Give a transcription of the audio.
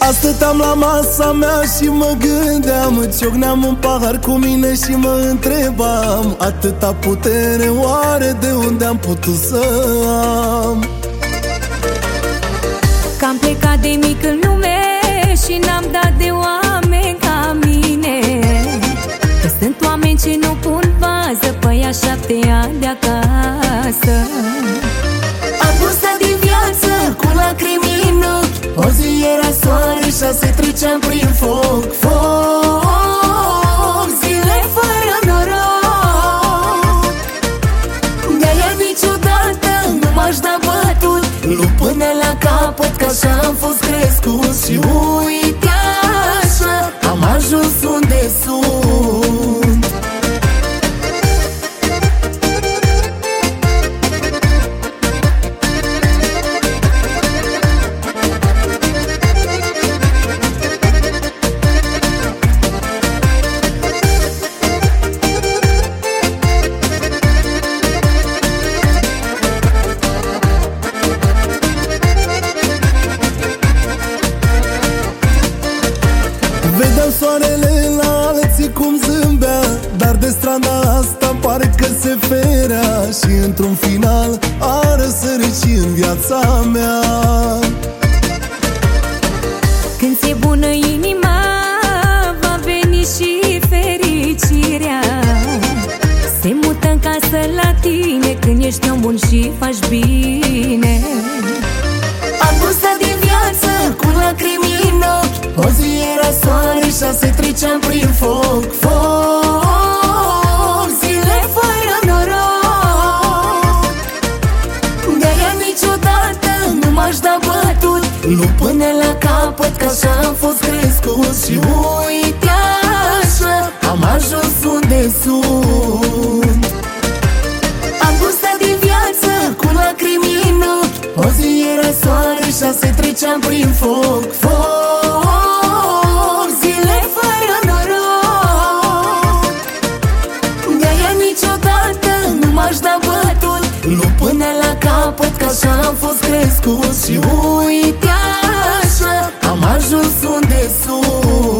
Stăteam la masa mea și mă gândeam, ciocneam un pahar cu mine și mă întrebam: atâta putere oare de unde am putut să am? Că am plecat de mic în lume și n-am dat de oameni ca mine. Că sunt oameni ce nu pun bază pe ea 7 ani de acasă. Apusta din viață cu lacrimi în ochi, o zi era soare și 6 treceam prin foc. Foc, zile fără noroc. De-aia niciodată nu m-aș da bătut, lupt până la capăt, că așa am fost crescut. Și uite așa am ajuns unde sunt. Vedeam soarele la alții cum zâmbea, dar de strada asta parcă se ferea. Și într-un final a răsărit și în viața mea. Când ți-e bună inima, va veni și fericirea. Se mută în casă la tine când ești om bun și faci bine. Am gustat din viață cu lacrimi în ochi, o zi era soare și 6 treceam prin foc. Foc, zile fără noroc. De-aia niciodată nu m-aș da bătut, lupt până la capăt, că așa am fost crescut. Și uite așa am ajuns unde sunt. Am gustat din viață cu lacrimi în ochi, o zi era soare și 6 treceam prin foc. Foc, zile fără noroc. De-aia niciodată nu m-aș da bătut, lupt până la capăt, că așa am fost crescut. Și uite așa am ajuns unde sunt.